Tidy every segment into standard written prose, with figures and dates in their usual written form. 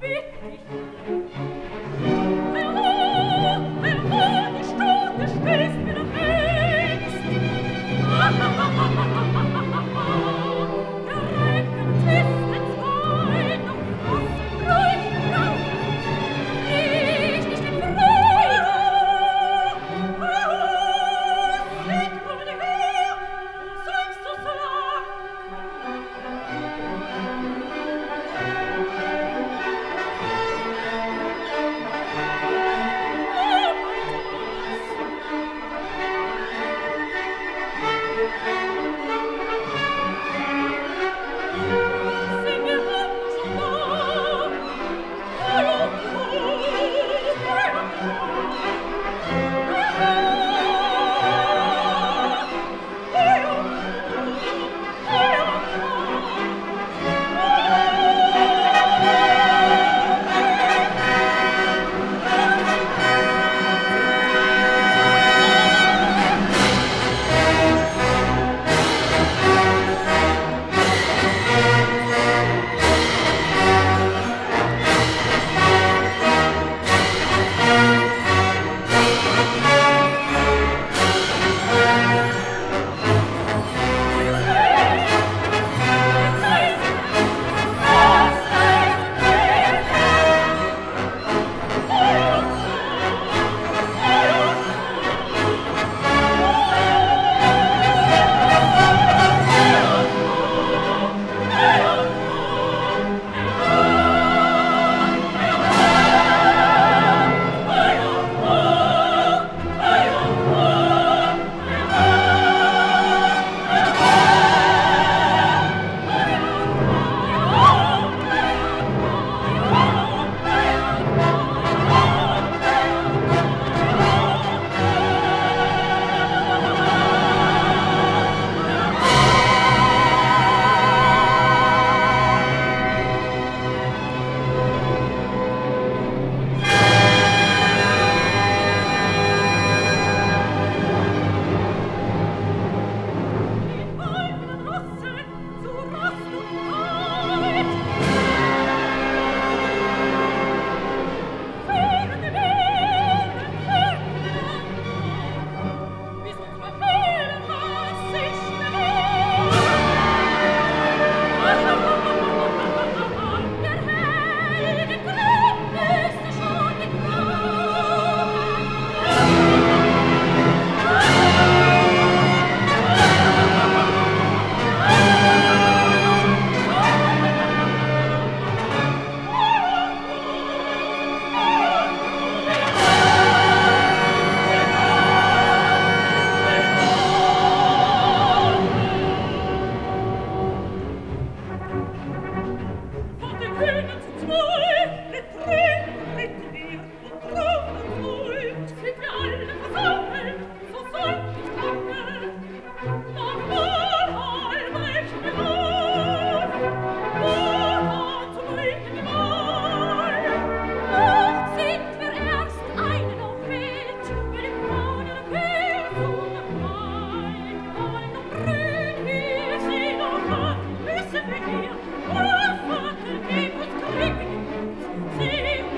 Sie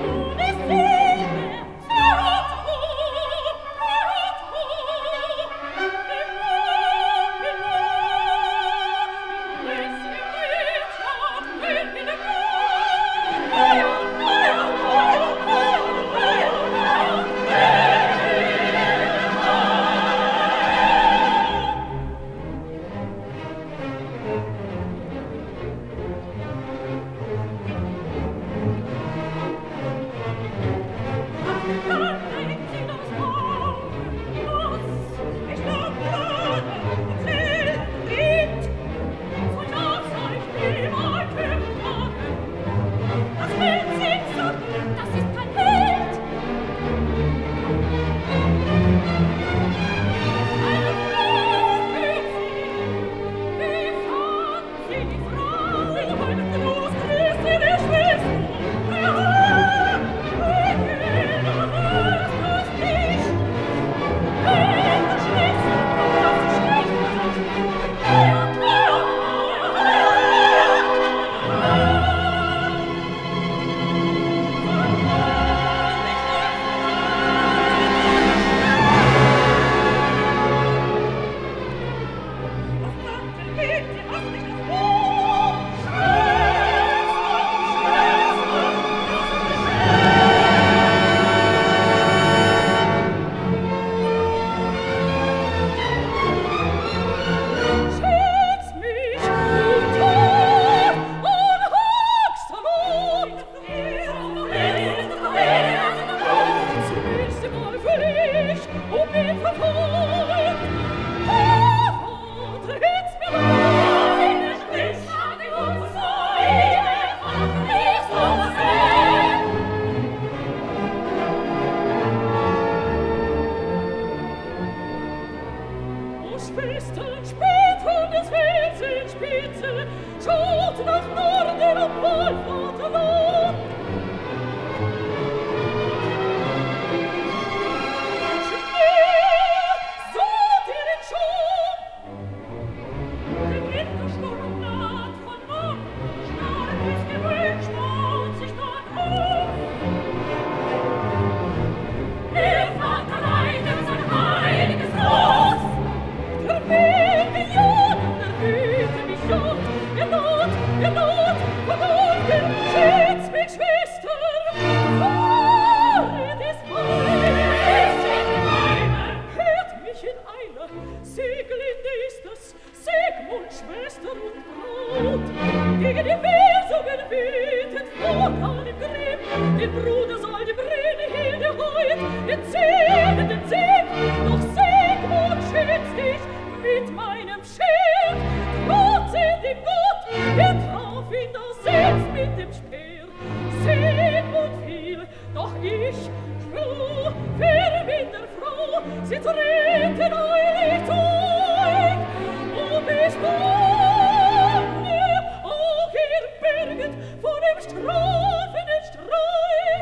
den Bruder soll die Brünnhilde heut, den Segen, doch Sigmund schützt dich mit meinem Schild. Trotzdem dem Gott, der traf ihn da selbst mit dem Speer. Sigmund fiel, doch ich schwur, verwindt der Frau, sie treten eilig zurück. Und bis bange, auch ihr berget vor dem strafenden Streik.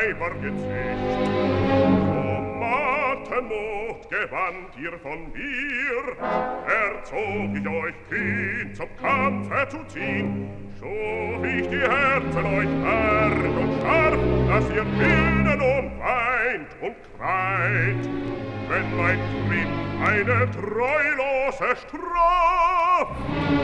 Weibergesicht. Mut gewandt ihr von mir, erzog ich euch hin zum Kampfe zu ziehen, schuf ich die Herzen euch hart und scharf, dass ihr bilden und weint und kreit, wenn mein Trieb eine treulose Straf.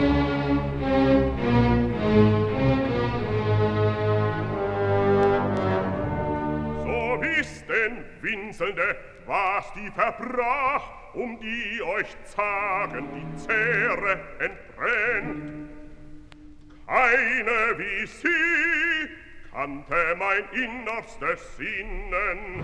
So wisst denn, Winselnde, was die verbrach, die euch zagen die Zähre entbrennt. Keine wie sie kannte mein innerstes Sinnen.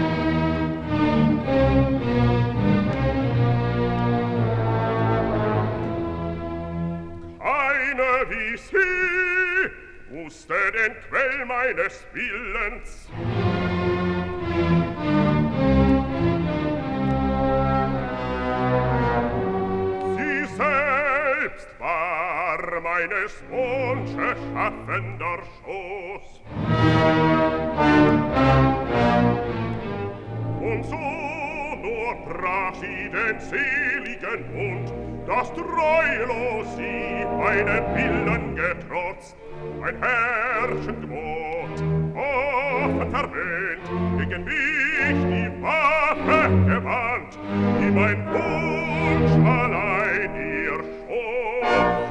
Keine wie sie wusste den Quell meines Willens. War meines Wunsches schaffender Schoß. Und so nur brach sie den seligen Mund, dass treulos sie meinem Willen getrotzt, mein herrschend Gebot, offen verwöhnt, gegen mich die Waffe gewandt, die mein Wunsch allein ihr schoß.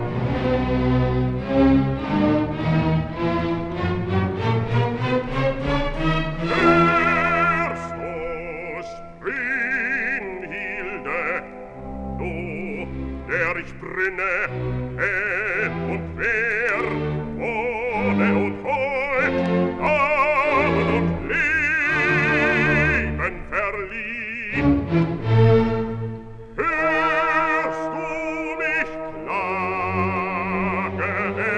Hörst du, Brünnhilde, du, der ich brenne, und wer, ohne und heut, Abend und Leben verlieh. Hörst du mich Klage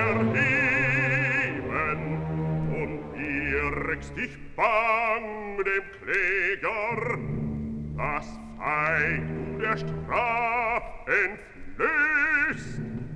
erheben und wirkst dich bang dem Kläger, dass feig du der Straf entflößt?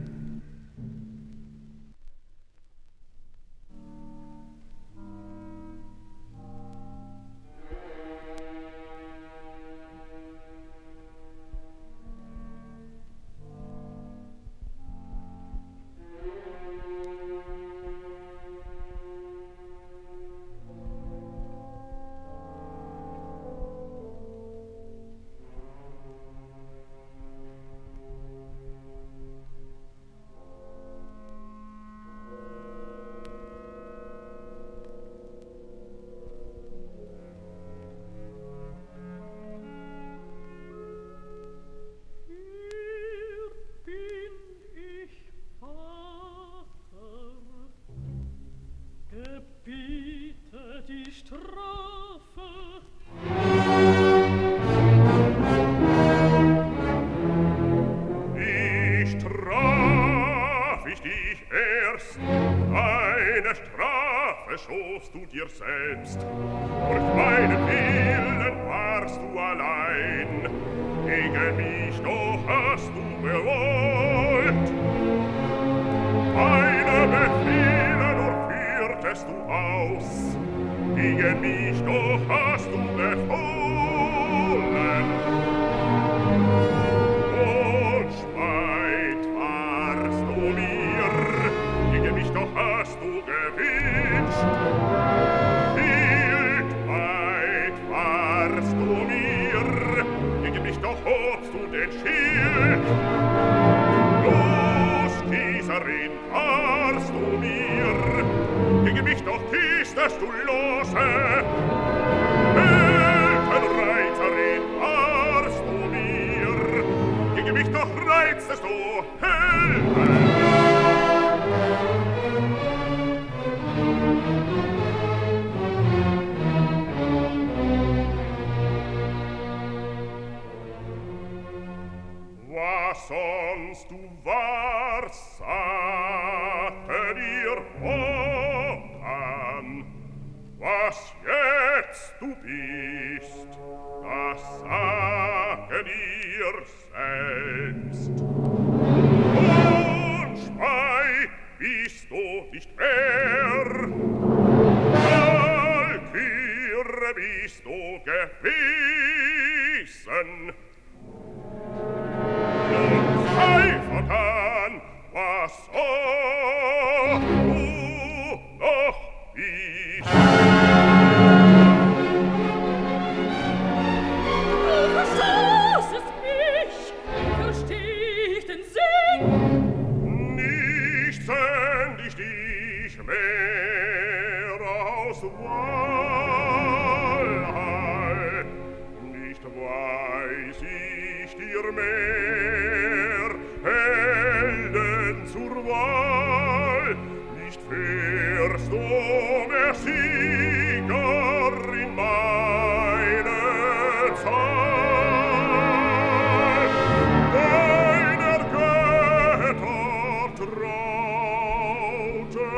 Schofst du dir selbst, durch meinen Willen warst du allein, gegen mich doch hast du gewollt. Meine Befehle nur führtest du aus, gegen mich doch hast du befohlen. Und Speit warst du mir, gegen mich doch hast du gewünscht. Schild warst du mir, gegen mich doch hobst du den Schild. Losgießerin warst du mir, gegen mich doch kiestest du lose. Heldenreiterin warst du mir, gegen mich doch reiztest du Helden. Was sonst du warst, sagte dir Wotan, was jetzt du bist, das sage dir selbst. Und Speit bist du nicht mehr, Valkyrie, gewissen. Nun sei vertan, was du noch bist. Du verstoßest mich, versteh ich den Sinn? Nicht send ich dich mehr aus Wahrheit, nicht weiß ich dir mehr Helden zur Wahl, nicht fährst du mehr Sieger in meine Zahl. Deiner Götter traute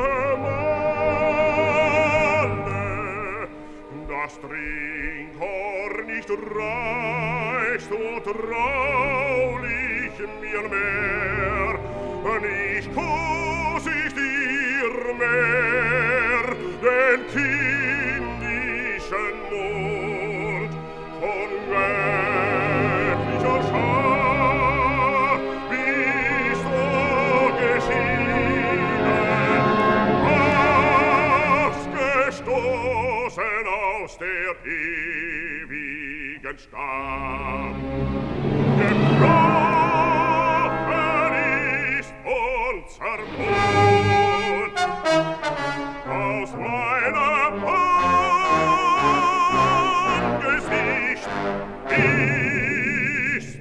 Malle, das Trinkhorn nicht reicht so traulich mir mehr, nicht kuss ich dir mehr den kindischen Mund von göttlicher Schar bist du geschieden, ausgestoßen aus der ewigen Stadt. Gebrochen ist unser Mund aus meinem Angesicht ist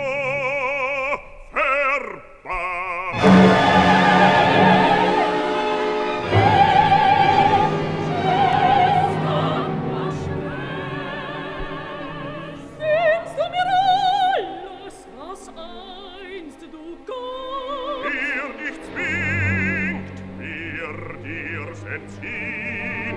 verbannt. Findst du mir alles, was einst du gabst? Dir nichts winkt, wir dir's entziehen.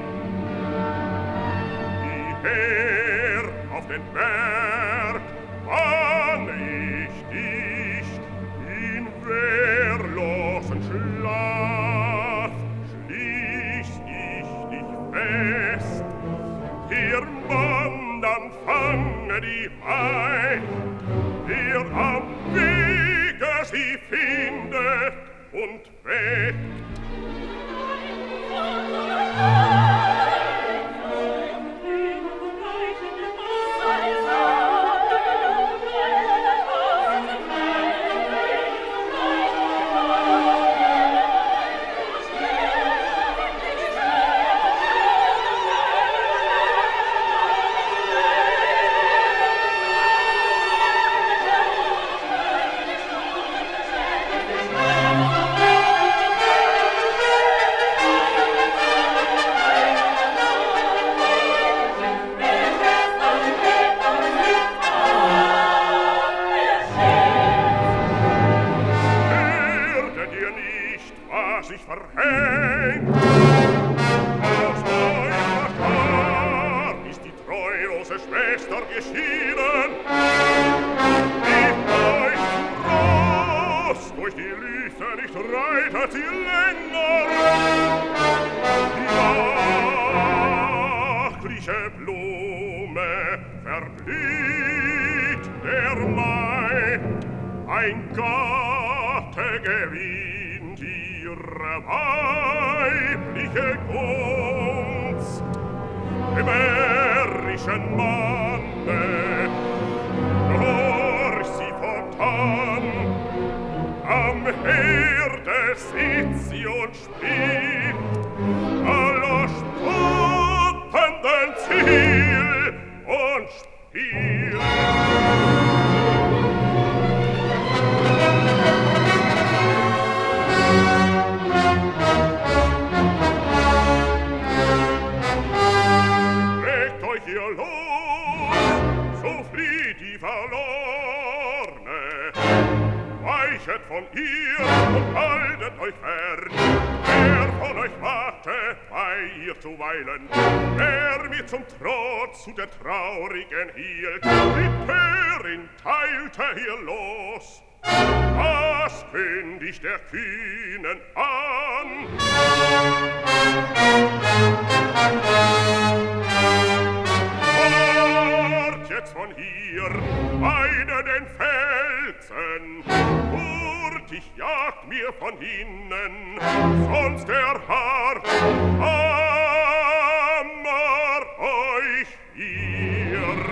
Die Herr auf den Berg wann ich dich in wehrlosen Schlaf schließ ich dich fest. Ihr Wandern fange die ein, ihr am Wege sie findet und weckt. Hörte dir nicht, was ich verhängt? Aus eurer Schar ist die treulose Schwester geschieden. Nicht euch Ross durch die Lüfte, nicht reitet sie länger. Die wachliche Blume verblüht der Mai, ein Gatte gewinnt ihre weibliche Gunst. Dem herrischen Manne durch sie fortan, am Herde sitzt sie und spielt aller spottenden Ziel und spielt. Regt euch ihr los, so flieht die Verlorne. Weichet von ihr und haltet euch fern. Wer von euch warte bei ihr zu weilen, wer mir zum Trotz zu der Traurigen hielt, die Törin teilte ihr los. Was kündigt der Kühnen an? Oh! mir beide den Felsen. Hurtig jagt mir von hinnen, sonst der Hart hammer euch ihr.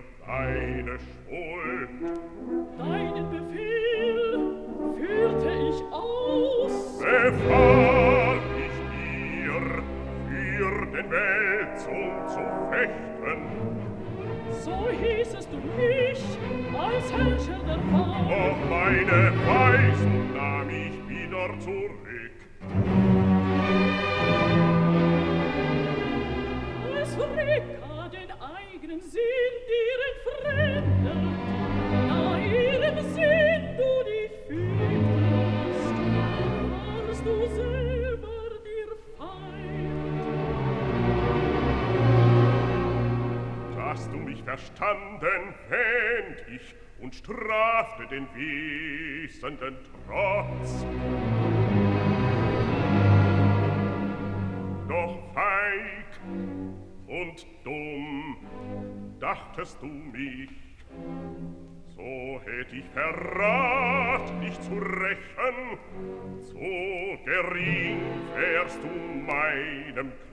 deine Schuld. Deinen Befehl führte ich aus. Befahl ich dir, für den Weltzug zu fechten. So hießest du mich als Herrscher der Welt. Doch meine Weisung nahm ich wieder zurück. Es Freka den eigenen Sinn dir entfremdet, da ihrem Sinn du dich fügtest, warst du selber dir Feind. Dass du mich verstanden, fänd ich und strafte den wissenden Trotz. Doch feig und dumm dachtest du mich, so hätt ich Verrat dich zu rächen, so gering wärst du meinem